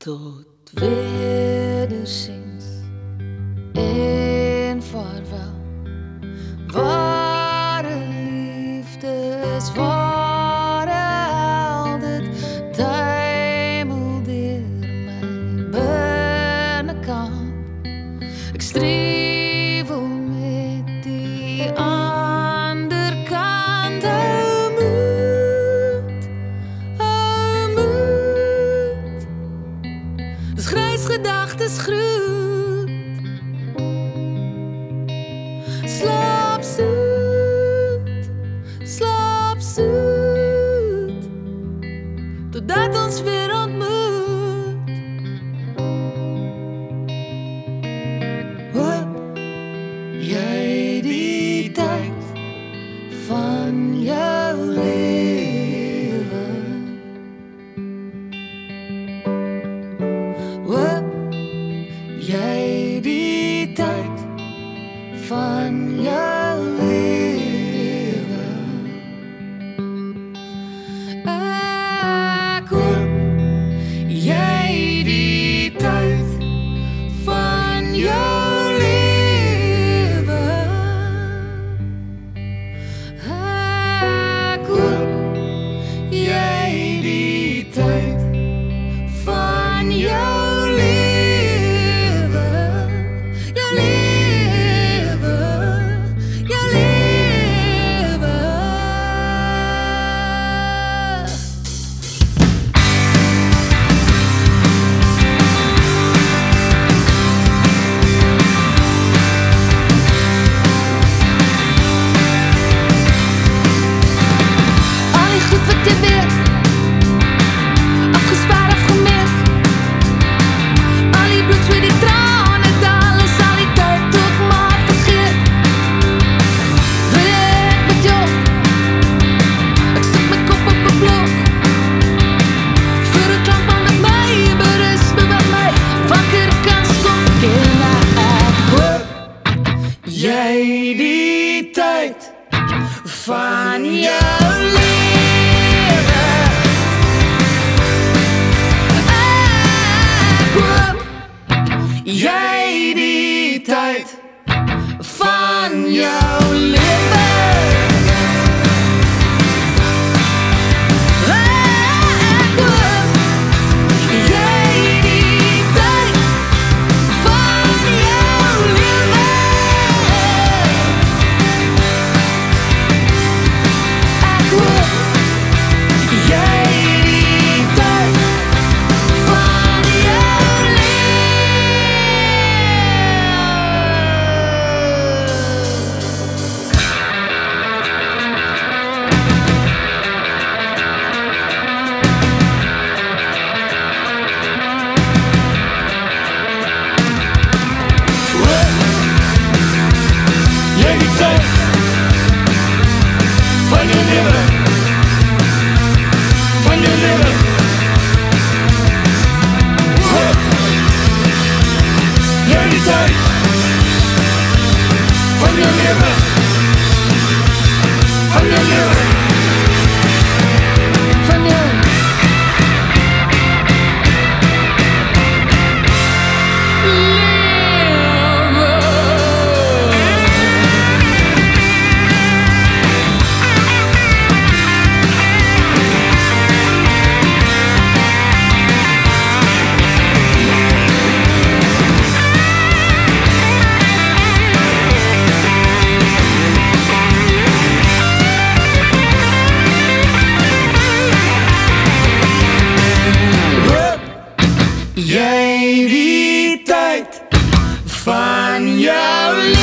Tot wederziens en vaarwel. Ware liefde is ware held, het tuimel deur my binnekant. Ek striewel met die ander kant. Hou moed, dis grys gedagtes groet. Slaap soet, totdat ons weer ontmoet. Hoop jy die tyd van jou lewe. Hoop jy die tyd van jou lewe. Ek hoop jy die tyd van jou lewe. Ek hoop jy die tyd van jou lewe. Jou lewe, jou lewe. Al die goed wat jy weet, afgespaar, afgemeet. Al die bloed, zweet, die trane, daal ons al die tyd tot maar vergeet. Wil jy ek met jou? Ek sit my kop op 'n blok. Vir 'n klankman met my, berus me by my, wakker kan skok. En ek hoop jy die tyd van jou lewe. Ek hoop jy die tyd van jou lewe. Ek hoop jy die tyd van jou lewe. Ek hoop jy die tyd van jou jy die tyd van jou lewe. Van jou lewe. Jy die tyd van jou lewe. Van jou lewe. Van jou jy die tyd van jou lewe.